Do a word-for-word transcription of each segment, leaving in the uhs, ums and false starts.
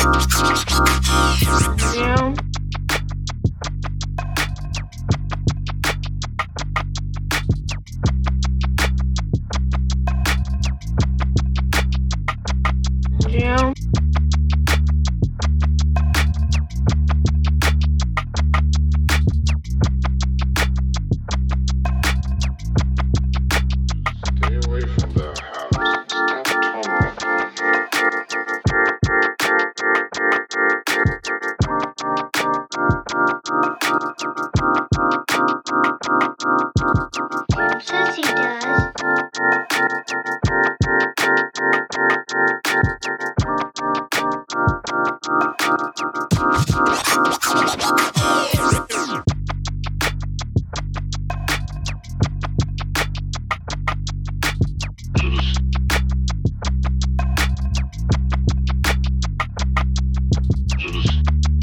Jim. Jim. Stay away from the house. Stop tormenting. Jim says he does. Just, just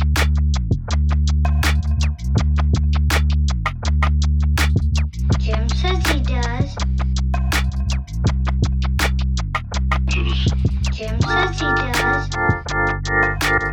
Jim says he does. Just, Jim says he does.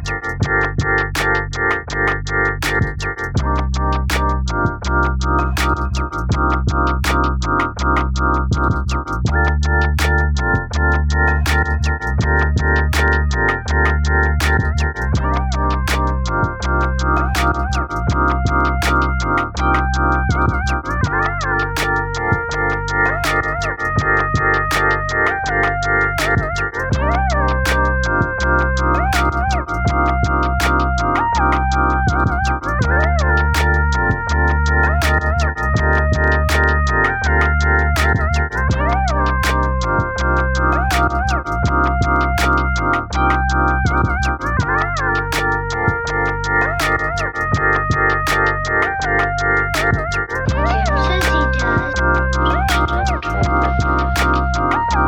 Jim says he does. stop tormenting.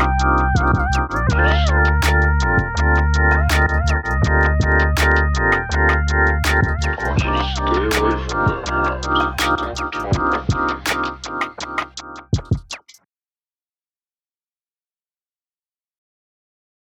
I want you to stay away from the house. Stop tormenting.